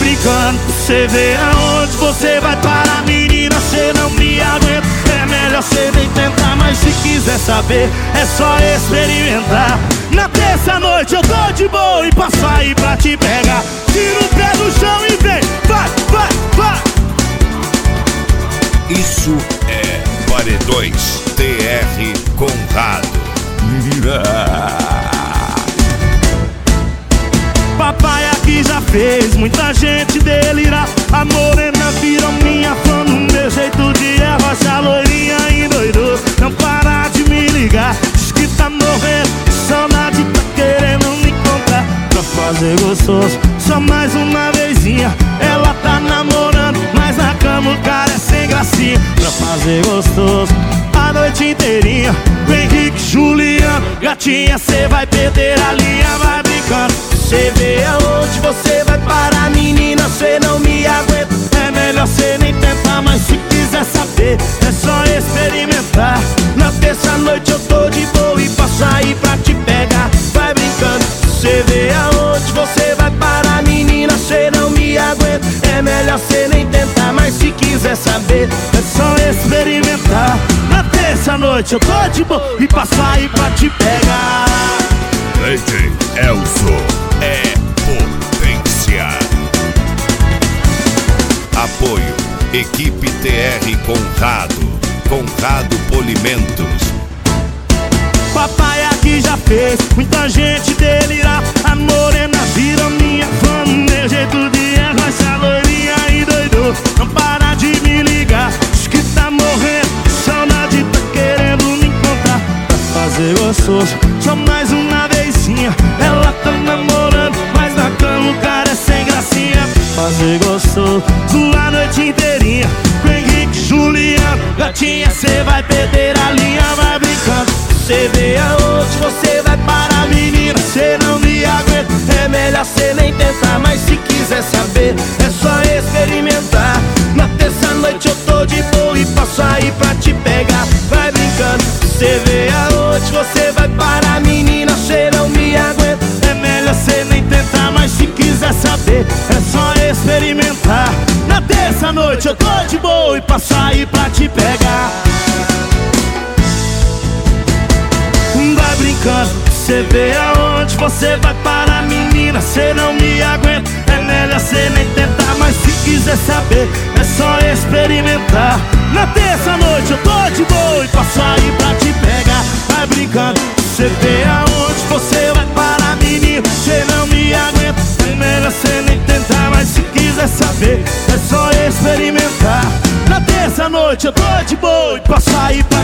brincando, cê vê aonde você vai parar, menina, cê não me aguenta. É melhor cê nem tentar, mas se quiser saber, é só experimentar. Na terça noite eu tô de boa e passo aí pra te pegar. Tira o pé do chão e vem, vai, vai, vai. Isso é Paredões TR Conrado. Papai aqui já fez muita gente delirar. A morena virou minha fã no meu jeito de erva. A loirinha endoidou, não para de me ligar. Diz que tá morrendo de saudade, tá querendo me encontrar pra fazer gostoso, só mais uma vezinha. Ela tá namorando, mas na cama o cara é sem gracinha. Pra fazer gostoso a noite inteirinha. Com Henrique, Juliano, gatinha, cê vai perder a linha. Vai brincando, cê vê aonde você vai parar, menina, cê não me aguenta. É melhor cê nem tentar, mas se quiser saber, é só experimentar. Na terça noite eu tô de boa e passo aí pra te pegar. Vai brincando, cê vê aonde você vai parar, menina, cê não me aguenta. É melhor cê nem tentar, mas se quiser saber, é só experimentar. Na terça noite eu tô de boa e passo aí pra te pegar. DJ Elzo é potência. Apoio Equipe TR Conrado Polimentos. Papai aqui já fez muita gente delirar. A morena virou minha fã no meu jeito de erva. Essa loirinha endoidou, não para de me ligar. Diz que tá morrendo de saudade, tá querendo me encontrar pra fazer gostoso, só mais uma vezinha. Ela tá namorando, mas na cama o cara é sem gracinha. Fazer gostoso a noite inteirinha. Com Henrique, Juliano, gatinha, cê vai perder a linha. Vai brincando, cê vê aonde você vai parar, menina, cê não me aguenta. É melhor cê nem tentar, mas se quiser saber, é só experimentar. Na terça noite eu tô de boa e passo aí pra te pegar. Vai brincando, cê vê aonde você vai parar, menina, cê não me aguenta. É melhor cê nem tentar, mas se quiser saber, é só experimentar. Na terça noite eu tô de boa e passo aí pra te pegar. Vai brincando, cê vê aonde você vai parar, menina, cê não me aguenta. É melhor cê nem tentar, mas se quiser saber, é só experimentar. Na terça noite eu tô de boa e passo aí pra te pegar. Vai brincando, cê vê aonde você vai parar, menina, cê não me aguenta. É melhor cê nem tentar, mas se quiser saber, é só experimentar. Na terça noite eu tô de boa e passo aí pra